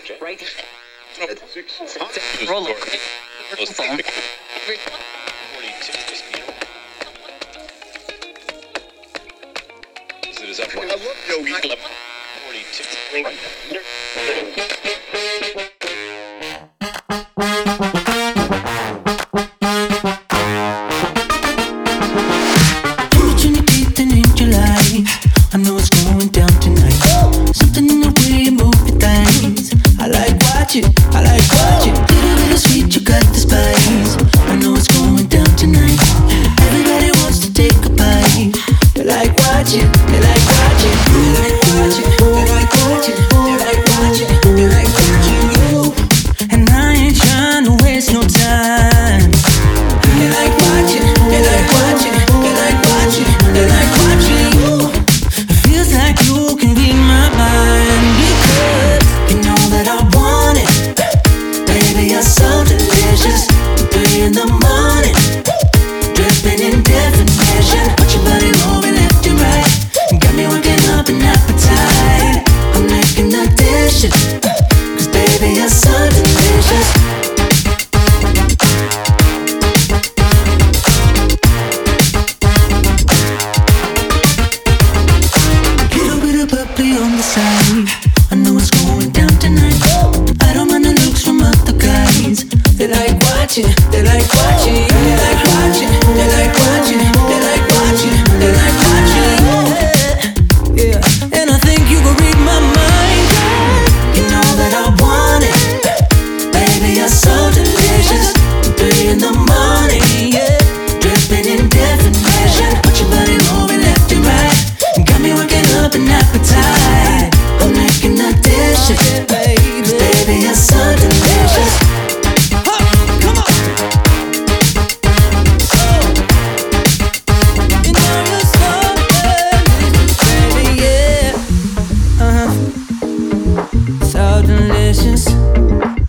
Right. Roll over. I love Yogi. 28th and in July, I know it's going down tonight. Something in the way you move your thighs. I like watching. Little bit of sweet, you got the spice. I know it's going down tonight. Everybody wants to take a bite. They like watching. They like watching. They like watching. They like watching. They like watching. They like watching you. And I ain't trying to waste no time. They like watching. They like watching. They like watching. They like watching you. It feels like you can read my mind because you know that I want it. Baby, you're so delicious. 3 in the morning, dripping in definition. Watch your body moving left and right. Got me working up an appetite. I'm making the dishes, 'cause baby, you're so delicious. Little bit of bubbly on the side. I know it's going down tonight. I don't mind the looks from other guys. They like watching. They like watching. They like watching. They like watching. They like watching. They like watching. Yeah. And I think you can read my mind. You know that I want it. Baby, you're so delicious. 3 in the morning, yeah. Dripping in definition. Watch your body moving left and right. Got me working up an appetite. I'm making the dishes, 'cause baby, you're so delicious. Come on. You know you're so delicious, baby, yeah. So delicious.